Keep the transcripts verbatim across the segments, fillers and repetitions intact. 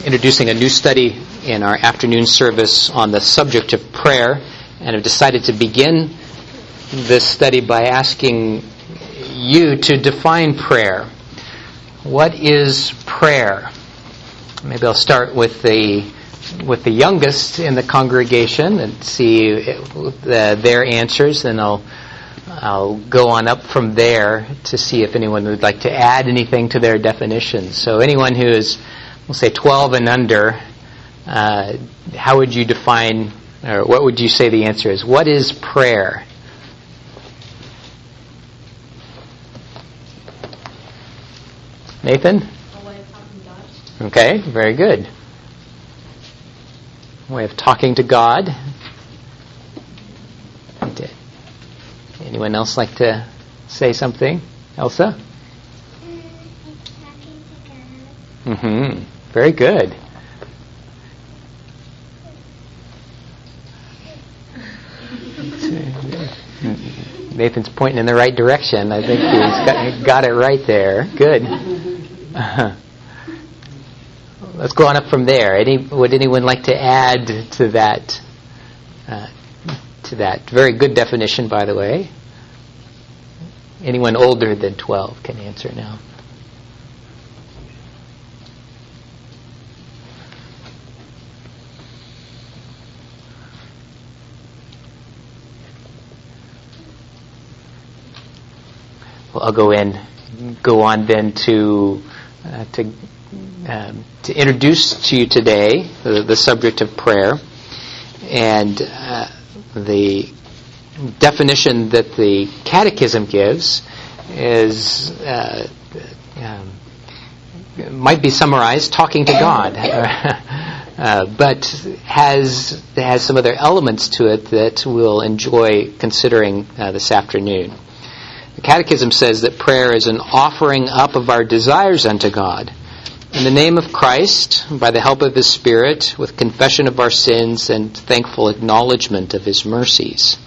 introducing a new study in our afternoon service on the subject of prayer, and have decided to begin this study by asking you to define prayer. What is prayer? Maybe I'll start with the with the youngest in the congregation and see the, their answers, then I'll I'll go on up from there to see if anyone would like to add anything to their definitions. So anyone who is, we'll say, twelve and under, uh, how would you define, or what would you say the answer is? What is prayer? Nathan? A way of talking to God. Okay, very good. A way of talking to God. Anyone else like to say something? Elsa? Mm-hmm. Very good. Nathan's pointing in the right direction. I think he's got, got it right there. Good. Uh-huh. Let's go on up from there. Any, would anyone like to add to that? Uh, to that very good definition, by the way. Anyone older than twelve can answer now. Well, I'll go in, go on then to uh, to um, to introduce to you today the, the subject of prayer, and uh, the definition that the Catechism gives is uh, um, might be summarized talking to God, uh, but has has some other elements to it that we'll enjoy considering uh, this afternoon. The Catechism says that prayer is an offering up of our desires unto God in the name of Christ, by the help of His Spirit, with confession of our sins and thankful acknowledgement of His mercies.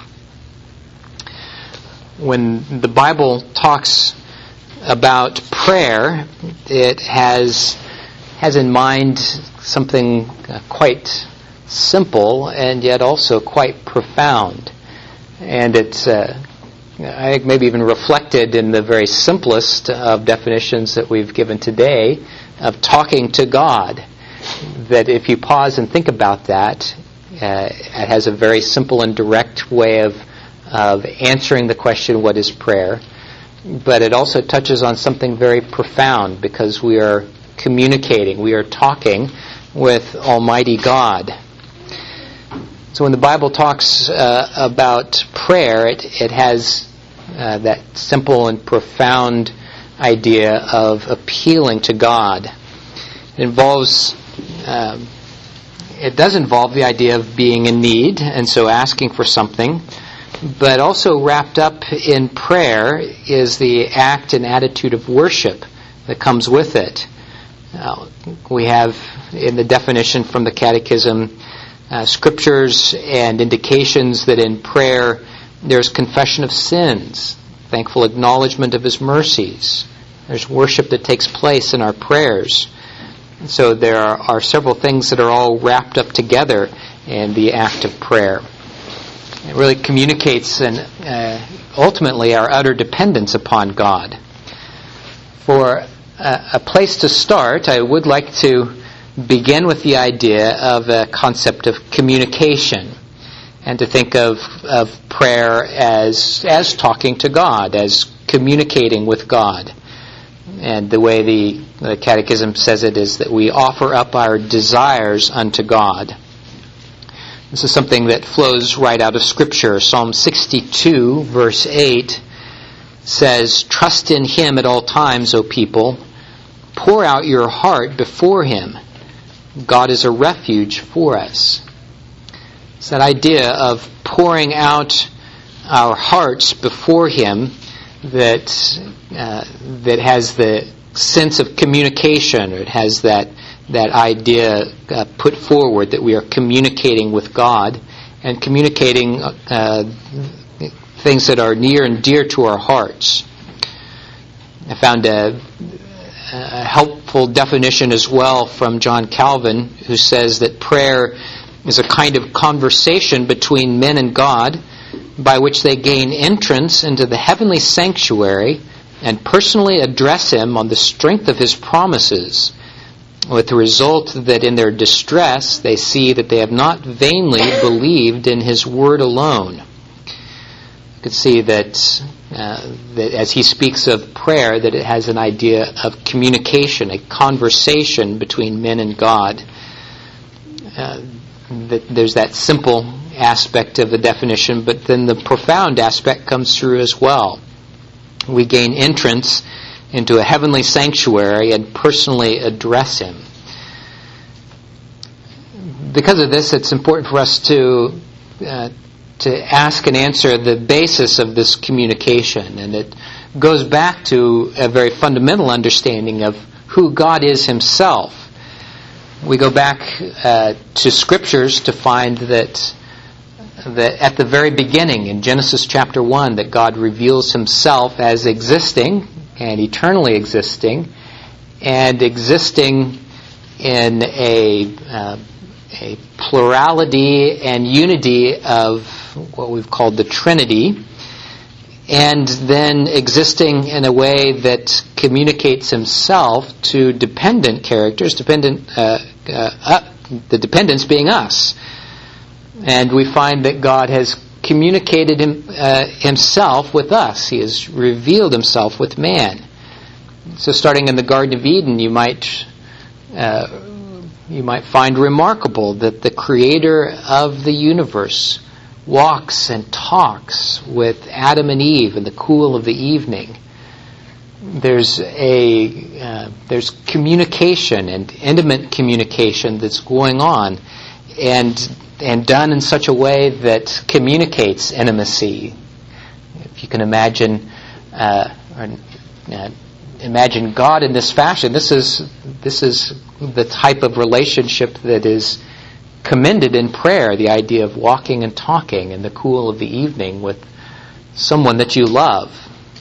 When the Bible talks about prayer, it has has in mind something uh, quite simple and yet also quite profound. And it's uh, I think maybe even reflected in the very simplest of definitions that we've given today of talking to God. That if you pause and think about that, uh, it has a very simple and direct way of of answering the question, what is prayer? But it also touches on something very profound, because we are communicating, we are talking with Almighty God. So when the Bible talks uh, about prayer, it, it has uh, that simple and profound idea of appealing to God. It involves, um, it does involve the idea of being in need, and so asking for something. But also wrapped up in prayer is the act and attitude of worship that comes with it. Uh, we have in the definition from the Catechism uh, scriptures and indications that in prayer there's confession of sins, thankful acknowledgement of His mercies. There's worship that takes place in our prayers. So there are, are several things that are all wrapped up together in the act of prayer. It really communicates and uh, ultimately our utter dependence upon God. For a, a place to start, I would like to begin with the idea of a concept of communication, and to think of, of prayer as as talking to God, as communicating with God. And the way the, the Catechism says it is that we offer up our desires unto God. This is something that flows right out of Scripture. Psalm sixty-two, verse eight, says, "Trust in Him at all times, O people. Pour out your heart before Him. God is a refuge for us." It's that idea of pouring out our hearts before Him that uh, that has the sense of communication, or it has that that idea uh, put forward that we are communicating with God and communicating uh, things that are near and dear to our hearts. I found a, a helpful definition as well from John Calvin, who says that prayer is a kind of conversation between men and God by which they gain entrance into the heavenly sanctuary and personally address Him on the strength of His promises, with the result that in their distress they see that they have not vainly believed in His word alone. You can see that, uh, that as he speaks of prayer, that it has an idea of communication, a conversation between men and God. Uh, that there's that simple aspect of the definition, but then the profound aspect comes through as well. We gain entrance into a heavenly sanctuary and personally address Him. Because of this, it's important for us to uh, to ask and answer the basis of this communication, and it goes back to a very fundamental understanding of who God is Himself. We go back uh, to Scriptures to find that that at the very beginning, in Genesis chapter one, that God reveals Himself as existing and eternally existing, and existing in a uh, a plurality and unity of what we've called the Trinity, and then existing in a way that communicates Himself to dependent characters, dependent uh, uh, uh, the dependents being us. And we find that God has communicated him, uh, Himself with us. He has revealed Himself with man. So starting in the Garden of Eden, you might uh, you might find remarkable that the Creator of the universe walks and talks with Adam and Eve in the cool of the evening. There's a uh, there's communication and intimate communication that's going on, and and done in such a way that communicates intimacy. If you can imagine, uh, or, uh, imagine God in this fashion. This is this is the type of relationship that is commended in prayer. The idea of walking and talking in the cool of the evening with someone that you love.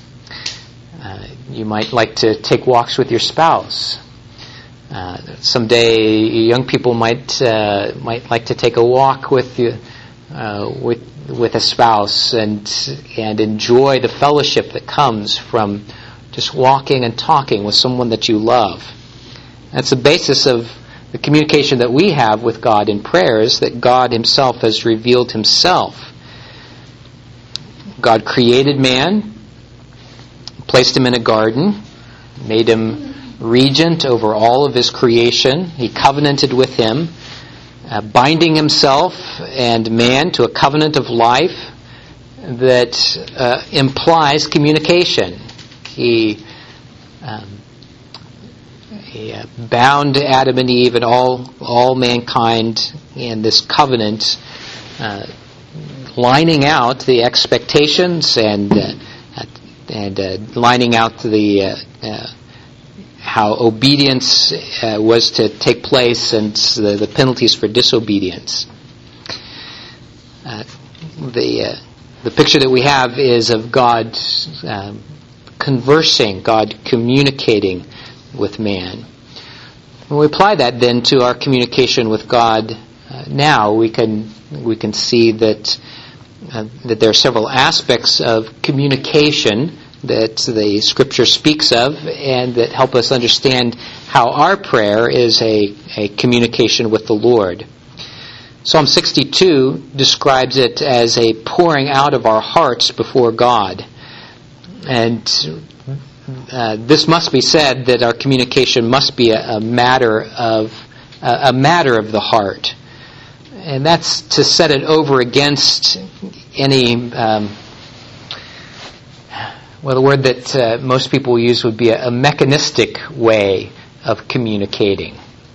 Uh, you might like to take walks with your spouse. Uh, someday, young people might uh, might like to take a walk with you, uh, with with a spouse, and and enjoy the fellowship that comes from just walking and talking with someone that you love. That's the basis of the communication that we have with God in prayer, is that God Himself has revealed Himself. God created man, placed him in a garden, made him regent over all of His creation. He covenanted with him, uh, binding himself and man to a covenant of life that uh, implies communication. He, um, he uh, bound Adam and Eve and all all mankind in this covenant, uh, lining out the expectations and uh, and uh, lining out the uh, uh, how obedience uh, was to take place and the, the penalties for disobedience. Uh, the uh, the picture that we have is of God um, conversing, God communicating with man. When we apply that then to our communication with God uh, now, we can we can see that uh, that there are several aspects of communication that the Scripture speaks of, and that help us understand how our prayer is a, a communication with the Lord. Psalm sixty-two describes it as a pouring out of our hearts before God. And uh, this must be said, that our communication must be a, a matter of a, a matter of the heart. And that's to set it over against any um, Well, the word that uh, most people use would be a, a mechanistic way of communicating.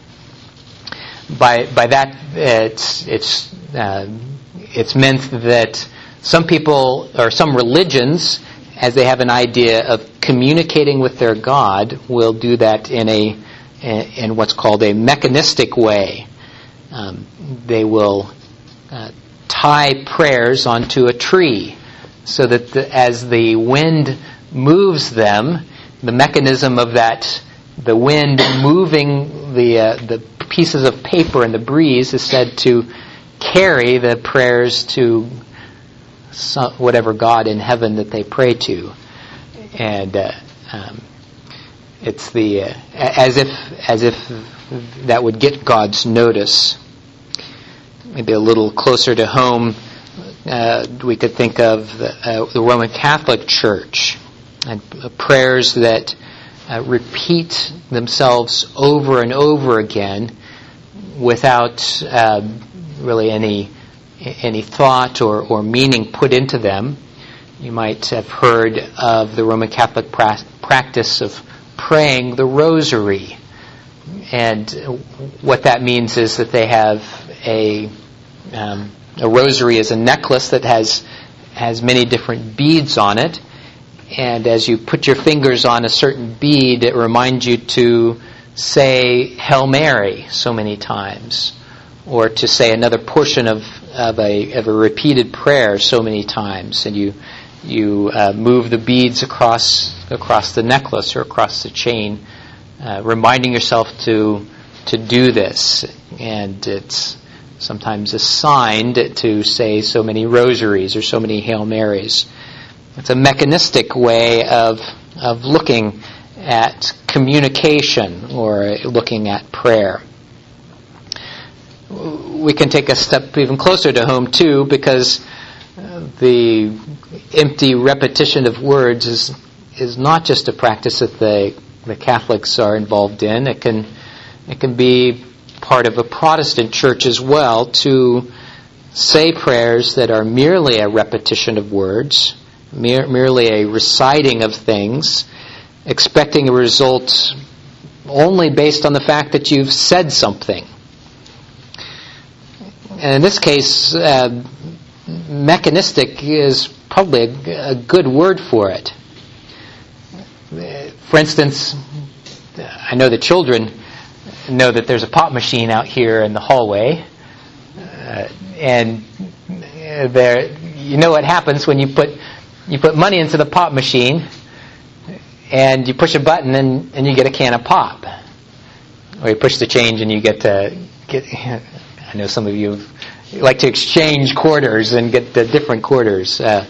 By by that, it's it's uh, it's meant that some people or some religions, as they have an idea of communicating with their God, will do that in a in what's called a mechanistic way. Um, they will uh, tie prayers onto a tree, so that the, as the wind moves them, the mechanism of that the wind moving the uh, the pieces of paper in the breeze is said to carry the prayers to some, whatever God in heaven that they pray to, and uh, um, it's the uh, as if as if that would get God's notice. Maybe a little closer to home, uh, we could think of the, uh, the Roman Catholic Church and uh, prayers that uh, repeat themselves over and over again without uh, really any any thought or, or meaning put into them. You might have heard of the Roman Catholic pra- practice of praying the Rosary. And what that means is that they have a um, a rosary is a necklace that has has many different beads on it, and as you put your fingers on a certain bead, it reminds you to say Hail Mary so many times, or to say another portion of of a of a repeated prayer so many times, and you you uh, move the beads across across the necklace or across the chain, uh, reminding yourself to to do this, and it's sometimes assigned to say so many rosaries or so many Hail Marys. It's a mechanistic way of of looking at communication or looking at prayer. We can take a step even closer to home too, because the empty repetition of words is is not just a practice that the the Catholics are involved in. It can it can be part of a Protestant church as well to say prayers that are merely a repetition of words, mere, merely a reciting of things, expecting a result only based on the fact that you've said something. And in this case, uh, mechanistic is probably a, a good word for it. For instance, I know the children know that there's a pop machine out here in the hallway, uh, and there, you know what happens when you put you put money into the pop machine, and you push a button and, and you get a can of pop, or you push the change and you get to get. I know some of you like to exchange quarters and get the different quarters. Uh,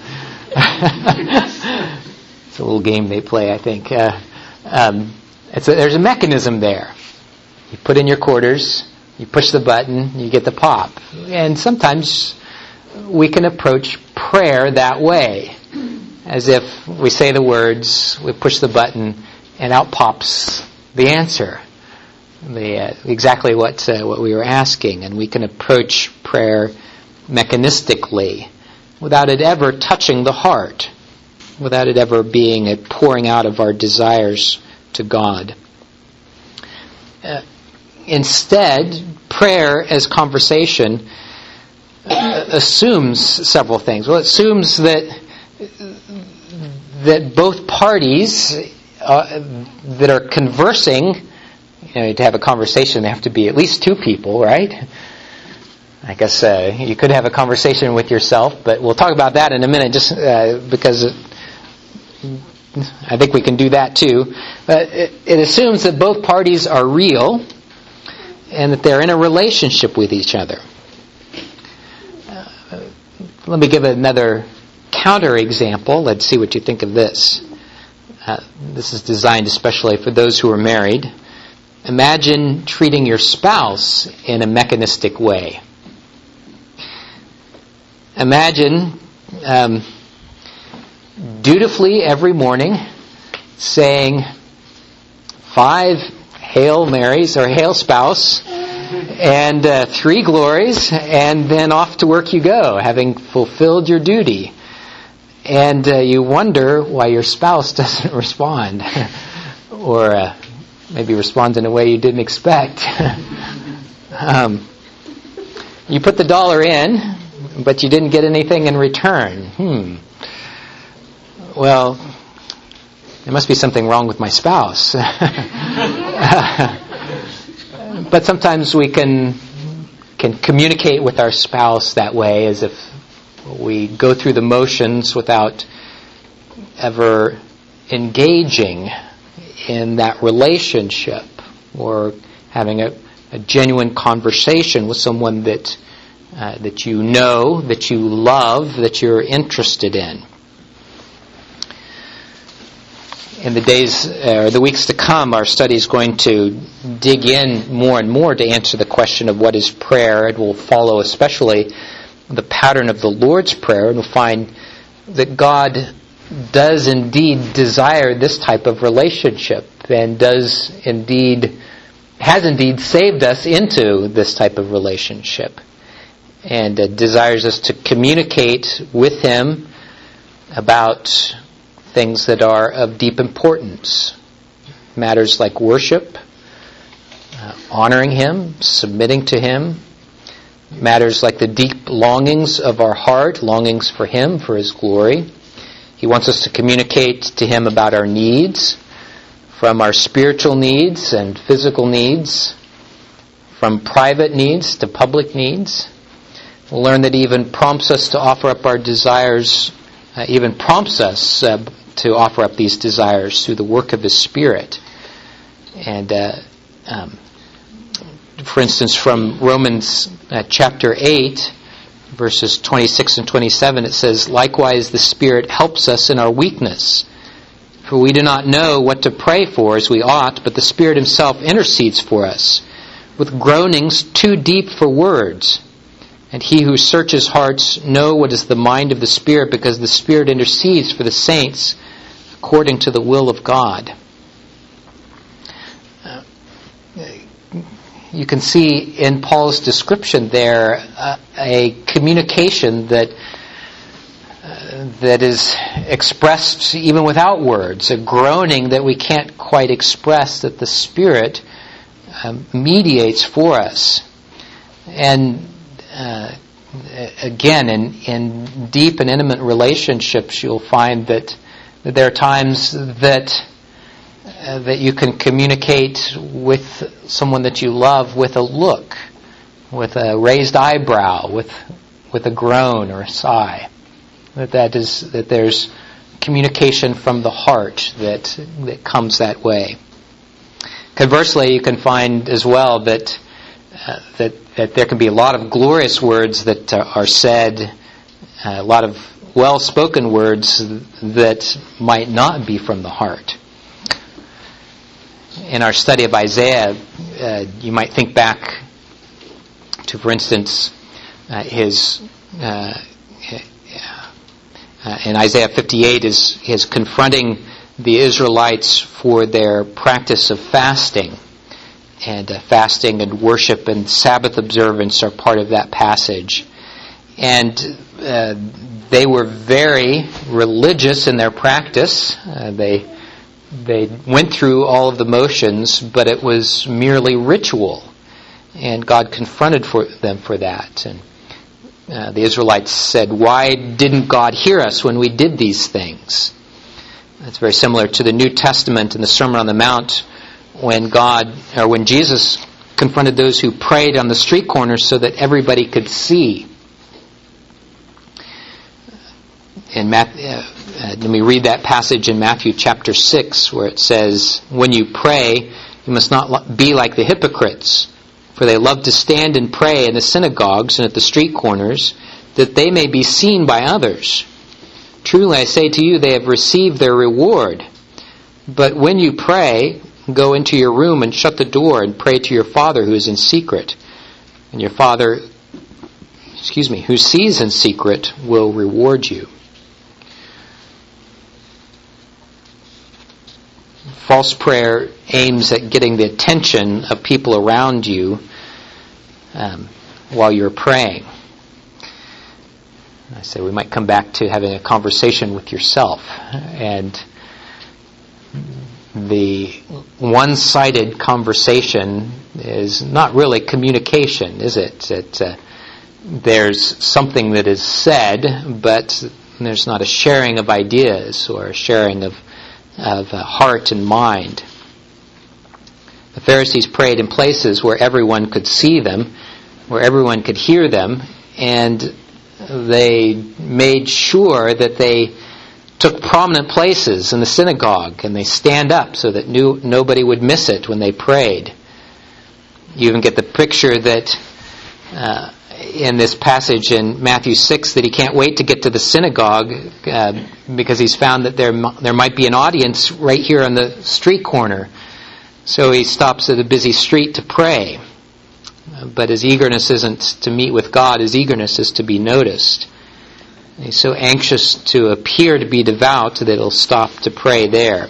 it's a little game they play, I think. Uh, um, it's a, there's a mechanism there. You put in your quarters, you push the button, you get the pop. And sometimes we can approach prayer that way, as if we say the words, we push the button, and out pops the answer. The, uh, exactly what uh, what we were asking, and we can approach prayer mechanistically without it ever touching the heart, without it ever being a pouring out of our desires to God. Uh, instead, prayer as conversation uh, assumes several things. Well, it assumes that that both parties uh, that are conversing, you know, to have a conversation, there have to be at least two people, right? I guess uh, you could have a conversation with yourself, but we'll talk about that in a minute, just uh, because it, I think we can do that too. But it, it assumes that both parties are real and that they're in a relationship with each other. Uh, let me give another counter example. Let's see what you think of this. Uh, this is designed especially for those who are married. Imagine treating your spouse in a mechanistic way. Imagine um, dutifully every morning saying five Hail Marys or Hail Spouse and uh, three glories, and then off to work you go, having fulfilled your duty. And uh, you wonder why your spouse doesn't respond or uh, maybe responds in a way you didn't expect. um, you put the dollar in, but you didn't get anything in return. Hmm. Well, there must be something wrong with my spouse. But sometimes we can can communicate with our spouse that way, as if we go through the motions without ever engaging in that relationship, or having a, a genuine conversation with someone that uh, that you know, that you love, that you're interested in. In the days or uh, the weeks to come, our study is going to dig in more and more to answer the question of what is prayer. It will follow especially the pattern of the Lord's Prayer, and we'll find that God does indeed desire this type of relationship, and does indeed, has indeed saved us into this type of relationship, and uh, desires us to communicate with Him about things that are of deep importance. Matters like worship, uh, honoring Him, submitting to Him. Matters like the deep longings of our heart, longings for Him, for His glory. He wants us to communicate to Him about our needs, from our spiritual needs and physical needs, from private needs to public needs. We'll learn that He even prompts us to offer up our desires, uh, even prompts us uh, to offer up these desires through the work of His Spirit. And, uh, um, for instance, from Romans uh, chapter eight, verses twenty-six and twenty-seven, it says, "Likewise the Spirit helps us in our weakness. For we do not know what to pray for as we ought, but the Spirit Himself intercedes for us with groanings too deep for words. And He who searches hearts knows what is the mind of the Spirit, because the Spirit intercedes for the saints according to the will of God." Uh, you can see in Paul's description there uh, a communication that uh, that is expressed even without words, a groaning that we can't quite express, that the Spirit um, mediates for us. And Uh, again, in, in deep and intimate relationships, you'll find that, that there are times that uh, that you can communicate with someone that you love with a look, with a raised eyebrow, with with a groan or a sigh. That that is that there's communication from the heart that that comes that way. Conversely, you can find as well that uh, that that there can be a lot of glorious words that uh, are said, uh, a lot of well-spoken words that might not be from the heart. In our study of Isaiah, uh, you might think back to, for instance, uh, his uh, uh, in Isaiah fifty-eight is his confronting the Israelites for their practice of fasting. And uh, fasting and worship and Sabbath observance are part of that passage. And uh, they were very religious in their practice. Uh, they they went through all of the motions, but it was merely ritual. And God confronted for them for that. And uh, the Israelites said, "Why didn't God hear us when we did these things?" That's very similar to the New Testament and the Sermon on the Mount, when God, or when Jesus confronted those who prayed on the street corners so that everybody could see. In Matthew, uh, uh, let me read that passage in Matthew chapter six, where it says, "When you pray, you must not be like the hypocrites, for they love to stand and pray in the synagogues and at the street corners, that they may be seen by others. Truly I say to you, they have received their reward. But when you pray, go into your room and shut the door and pray to your Father who is in secret. And your Father, excuse me, who sees in secret will reward you." False prayer aims at getting the attention of people around you um, while you're praying. I say we might come back to having a conversation with yourself, and the one-sided conversation is not really communication, is it? It uh, there's something that is said, but there's not a sharing of ideas or a sharing of, of uh, heart and mind. The Pharisees prayed in places where everyone could see them, where everyone could hear them, and they made sure that they took prominent places in the synagogue, and they stand up so that new, nobody would miss it when they prayed. You even get the picture that uh, in this passage in Matthew six that he can't wait to get to the synagogue uh, because he's found that there there might be an audience right here on the street corner. So he stops at a busy street to pray. But his eagerness isn't to meet with God. His eagerness is to be noticed. And he's so anxious to appear to be devout that he'll stop to pray there.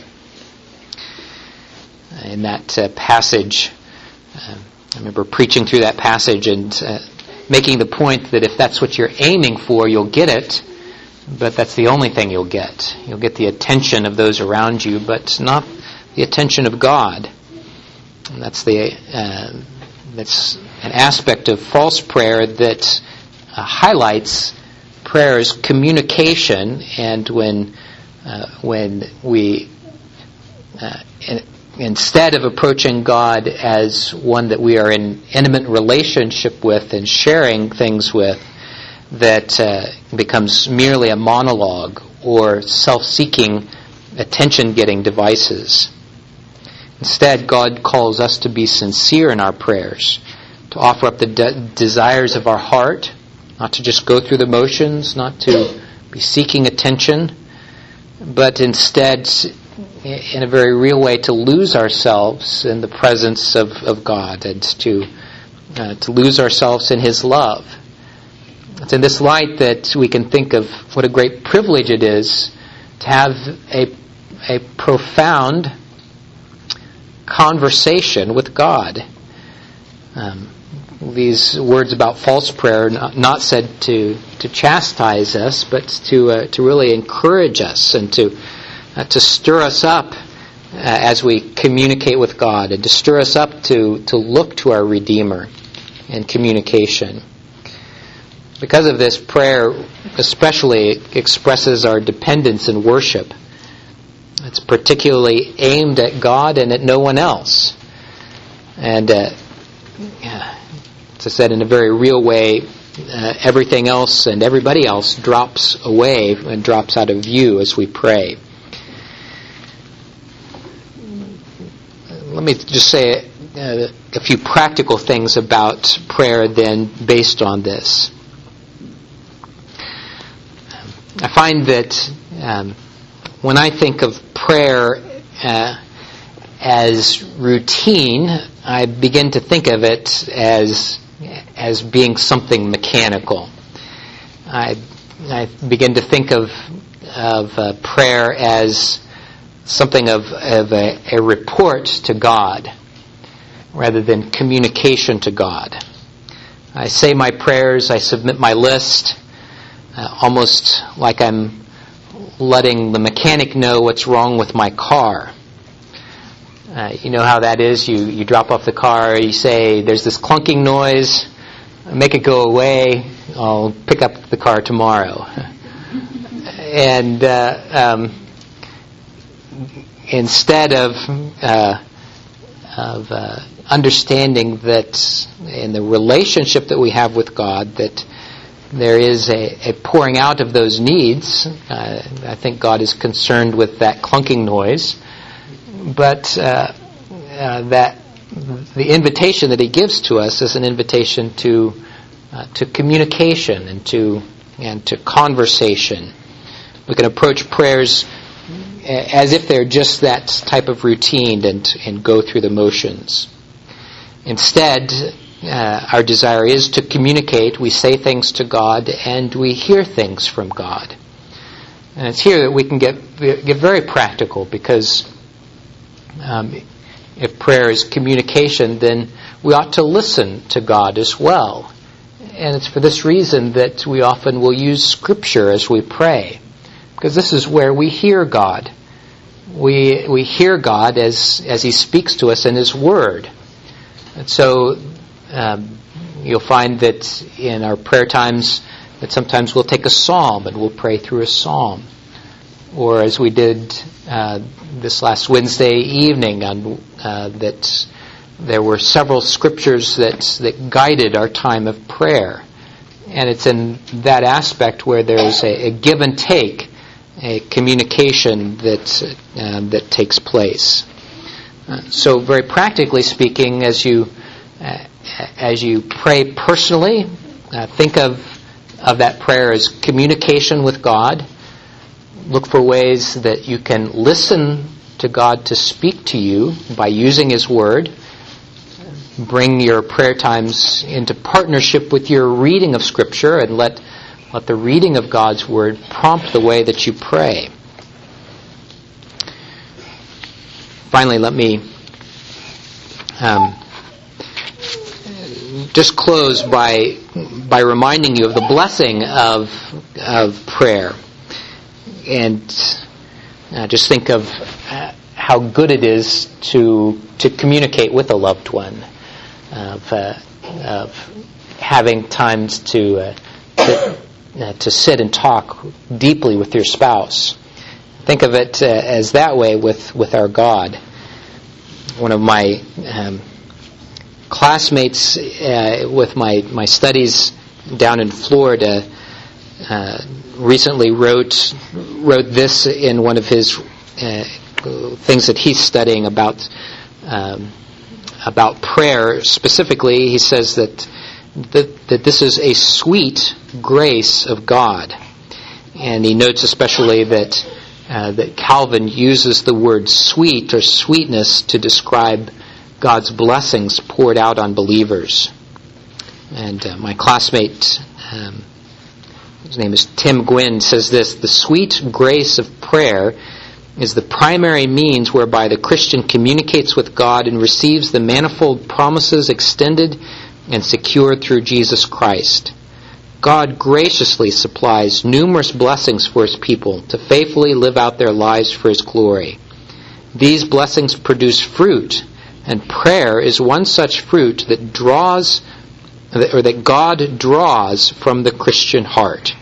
In that uh, passage, uh, I remember preaching through that passage and uh, making the point that if that's what you're aiming for, you'll get it, but that's the only thing you'll get. You'll get the attention of those around you, but not the attention of God. And that's the uh, that's an aspect of false prayer that uh, highlights prayer's communication, and when uh, when we uh, in, instead of approaching God as one that we are in intimate relationship with and sharing things with, that uh, becomes merely a monologue or self-seeking, attention-getting devices. Instead, God calls us to be sincere in our prayers, to offer up the de- desires of our heart, not to just go through the motions, not to be seeking attention, but instead, in a very real way, to lose ourselves in the presence of, of God and to uh, to lose ourselves in His love. It's in this light that we can think of what a great privilege it is to have a a profound conversation with God. Um, these words about false prayer are not, not said to to chastise us, but to uh, to really encourage us and to uh, to stir us up uh, as we communicate with God, and to stir us up to to look to our Redeemer in communication. Because of this, prayer especially expresses our dependence in worship. It's particularly aimed at God and at no one else. And uh, as I said, in a very real way, uh, everything else and everybody else drops away and drops out of view as we pray. Let me just say uh, a few practical things about prayer then based on this. I find that um, when I think of prayer uh, as routine, I begin to think of it as as being something mechanical. I I begin to think of of uh, prayer as something of, of a, a report to God rather than communication to God. I say my prayers, I submit my list, uh, almost like I'm letting the mechanic know what's wrong with my car. Uh, you know how that is. You, you drop off the car, you say, there's this clunking noise, make it go away, I'll pick up the car tomorrow. And uh, um, instead of uh, of uh, understanding that in the relationship that we have with God, that there is a, a pouring out of those needs. Uh, I think God is concerned with that clunking noise. But uh, uh, that the invitation that He gives to us is an invitation to uh, to communication and to and to conversation. We can approach prayers as if they're just that type of routine and and go through the motions. Instead, uh, our desire is to communicate. We say things to God and we hear things from God. And it's here that we can get get very practical, because um, if prayer is communication, then we ought to listen to God as well. And it's for this reason that we often will use Scripture as we pray, because this is where we hear God. We we hear God as as He speaks to us in His Word. And so um, you'll find that in our prayer times that sometimes we'll take a psalm and we'll pray through a psalm. Or as we did uh, this last Wednesday evening, on, uh, that there were several scriptures that that guided our time of prayer. And it's in that aspect where there's a, a give and take, a communication that uh, that takes place. Uh, so, very practically speaking, as you uh, as you pray personally, uh, think of of that prayer as communication with God. Look for ways that you can listen to God to speak to you by using His Word. Bring your prayer times into partnership with your reading of Scripture, and let let the reading of God's Word prompt the way that you pray. Finally, let me um, just close by by reminding you of the blessing of of prayer, and uh, just think of uh, how good it is to to communicate with a loved one, of uh, of having times to uh, to, uh, to sit and talk deeply with your spouse. Think of it uh, as that way with with our God. One of my um, classmates uh, with my, my studies down in Florida uh, recently wrote wrote this in one of his uh, things that he's studying about um, about prayer. Specifically, he says that, that that this is a sweet grace of God, and he notes especially that uh, that Calvin uses the word sweet or sweetness to describe God's blessings poured out on believers. And uh, my classmate, um, his name is Tim Gwynn, says this: the sweet grace of prayer is the primary means whereby the Christian communicates with God and receives the manifold promises extended and secured through Jesus Christ. God graciously supplies numerous blessings for His people to faithfully live out their lives for His glory. These blessings produce fruit, and prayer is one such fruit that draws, or that God draws from the Christian heart.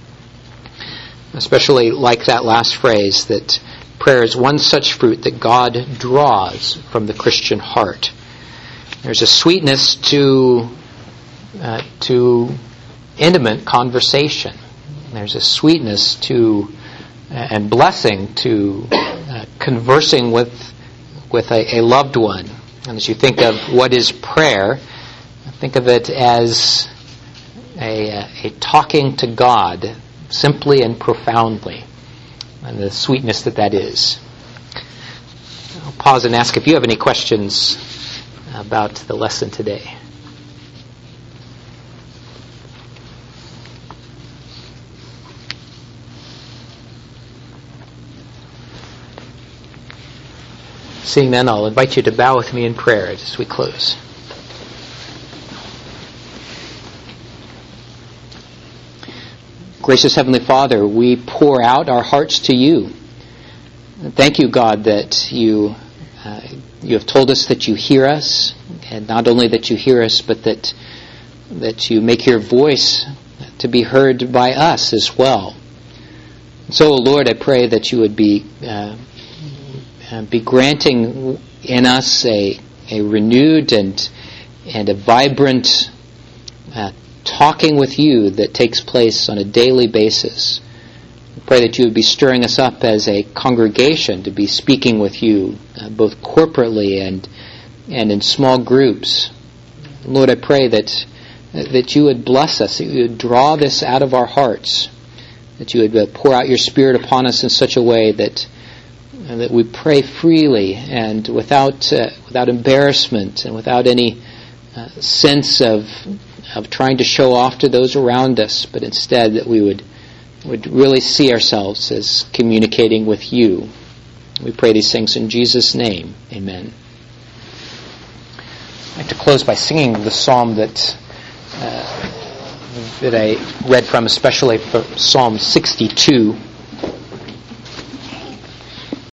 Especially like that last phrase, that prayer is one such fruit that God draws from the Christian heart. There's a sweetness to uh, to intimate conversation. There's a sweetness to uh, and blessing to uh, conversing with with a, a loved one. And as you think of what is prayer, think of it as a, a talking to God simply and profoundly, and the sweetness that that is. I'll pause and ask if you have any questions about the lesson today. Seeing none, I'll invite you to bow with me in prayer as we close. Gracious Heavenly Father, we pour out our hearts to you. Thank you, God, that you uh, you have told us that you hear us, and not only that you hear us, but that that you make your voice to be heard by us as well. So, Lord, I pray that you would be uh, be granting in us a a renewed and and a vibrant uh, talking with you that takes place on a daily basis. I pray that you would be stirring us up as a congregation to be speaking with you, uh, both corporately and and in small groups. Lord, I pray that that you would bless us, that you would draw this out of our hearts, that you would uh, pour out your Spirit upon us in such a way that uh, that we pray freely and without uh, without embarrassment and without any uh, sense of of trying to show off to those around us, but instead that we would would really see ourselves as communicating with you. We pray these things in Jesus' name. Amen. I'd like to close by singing the psalm that uh, that I read from, especially for Psalm sixty-two.